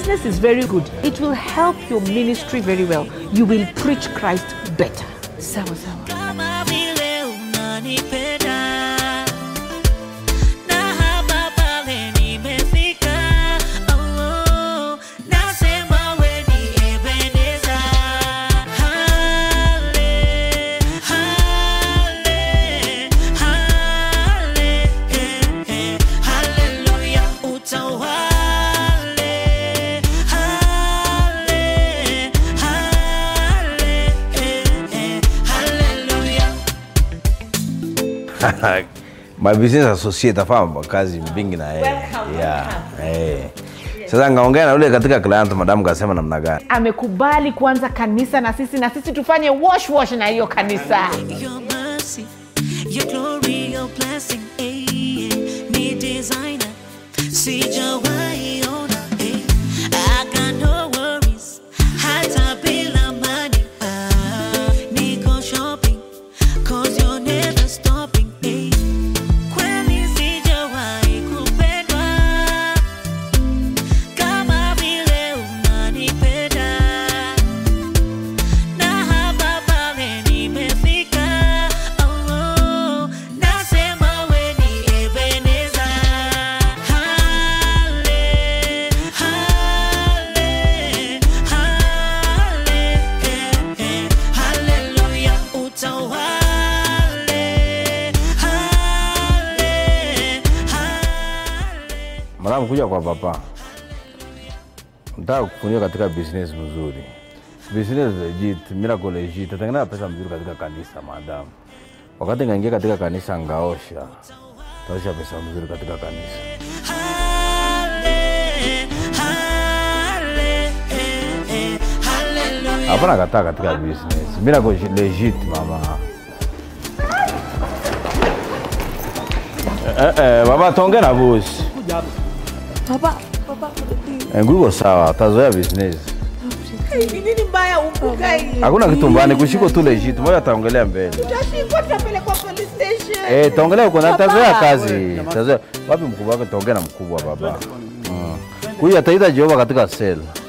business is very good. It will help your ministry very well. You will preach Christ better. Sawa sawa. My business associate afanya kazi mbingi na yeye. Sasa ngaongea na yule katika client madam kasema namna gani? Amekubali kuanza kanisa na sisi tufanye wash na hiyo kanisa. Your mercy, your glory, your blessing, me designer, see your way on, I got no worries, hata bila money, niko shopping, cause you're never stopping, kweli sijawahi kupendwa, kama vile unanipenda, na hapa pale nimefika, nasema we ni Ebeneza, hallelujah, utawale, Madam kuja kwa papa. Nataka kukunia katika business mzuri. Business legit, miracle legit. Tatengeneza pesa mzuri katika kanisa madam. Wakati ngaingia katika kanisa ngaosha. Taosha pesa mzuri katika kanisa. Hapana kataa katika business. Miracle legit mama. Baba tonge na boss. Papa. Nguo sawa, tazoea business. Nini mbaya upugai? Hakuna kitu mbaya, kushiko tu legit. Moja taongelea mbele. Tutashikwa tutapelekwa police station. Taongelea uko na tazoea kazi. Tazoea. Wapi mkubwa wako taongea na mkubwa baba. Huyu ataita Jehova katika cell.